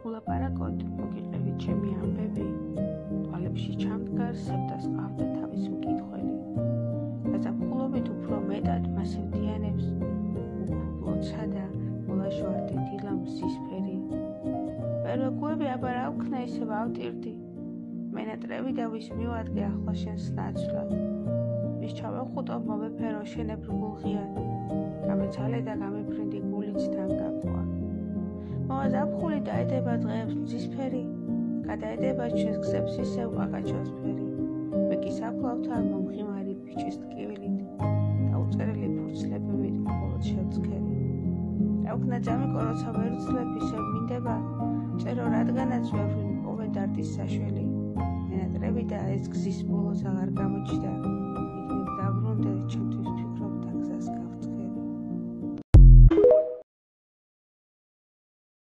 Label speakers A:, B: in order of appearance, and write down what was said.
A: ულაპარაკოთ, მოგიყევით ჩემი ამბები, თვალებში ჩამდგარ სევდას ყავდა თავის მკითხველი. გაზაფხულობით უფრო მეტად მას ევდიანებს უკუბლოცა და მოლაშوارდე დილა მზისფერი. პერვეკუები აბარ ავქნა ისევ ავტირდი, მენატრევი და ვის მივადგე ახლა შენს ნაცვლად. ვის ჩავეხუტო მოვეფერო შენებრგულ ღიად, გამეცალე და გამეფრინდი გულიც თანგაყვა. მოვაზაფხული დაედება დღეებს მზისფერი, გადაედება ჩვენს გზებს ისევ ყაკაჩოსფერი. მე კი საფლავთან მომღიმარი ბიჭის ტკივილით, დაუწერელი ფურცლებებით მხოლოდ შევცქერი. ევქნა ძამიკო როცა ვერ ვძლებ ისევ მინდება, წერო რადგანაც ვეფრინ პოვე დარდის საშველი. მენატრევი და ეს გზის ბოლოს აღარ გამოჩნდა.